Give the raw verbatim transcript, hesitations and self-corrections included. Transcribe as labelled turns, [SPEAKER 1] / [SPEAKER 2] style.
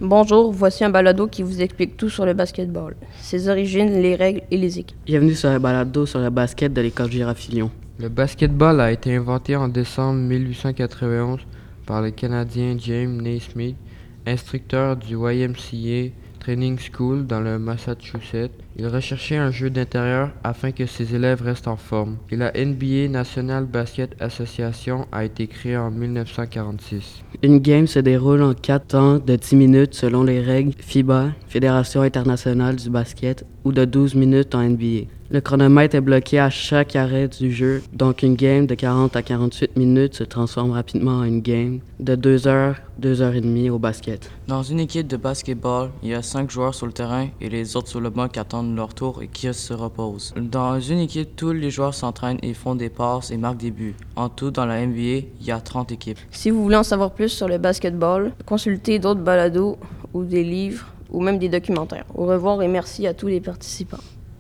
[SPEAKER 1] Bonjour, voici un balado qui vous explique tout sur le basketball, ses origines, les règles et les équipes.
[SPEAKER 2] Bienvenue sur un balado sur le basket de l'école Girard-Filion.
[SPEAKER 3] Le basketball a été inventé en décembre mille huit cent quatre-vingt-onze par le Canadien James Naismith, instructeur du Y M C A Training School dans le Massachusetts. Il recherchait un jeu d'intérieur afin que ses élèves restent en forme. Et la N B A National Basket Association a été créée en mille neuf cent quarante-six.
[SPEAKER 2] Une game se déroule en quatre temps de dix minutes selon les règles FIBA, Fédération internationale du basket, ou de douze minutes en N B A. Le chronomètre est bloqué à chaque arrêt du jeu, donc une game de quarante à quarante-huit minutes se transforme rapidement en une game de deux heures, deux heures trente au basket.
[SPEAKER 4] Dans une équipe de basketball, il y a cinq joueurs sur le terrain et les autres sur le banc qui attendent leur tour et qui se reposent. Dans une équipe, tous les joueurs s'entraînent et font des passes et marquent des buts. En tout, dans la N B A, il y a trente équipes.
[SPEAKER 1] Si vous voulez en savoir plus sur le basketball, consultez d'autres balados ou des livres ou même des documentaires. Au revoir et merci à tous les participants.